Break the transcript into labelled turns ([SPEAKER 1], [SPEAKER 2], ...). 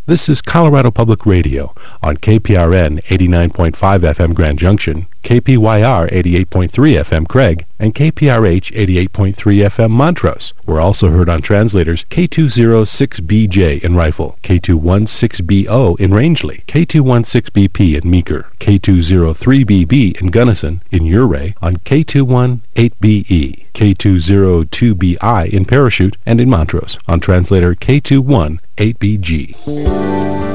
[SPEAKER 1] This is Colorado Public Radio on KPRN 89.5 FM Grand Junction, KPYR 88.3 FM Craig, and KPRH 88.3 FM Montrose. We're also heard on translators K206BJ in Rifle, K216BO in Rangeley, K216BP in Meeker, K203BB in Gunnison, in Ouray on K218BE, K202BI in Parachute, and in Montrose on translator K218BG.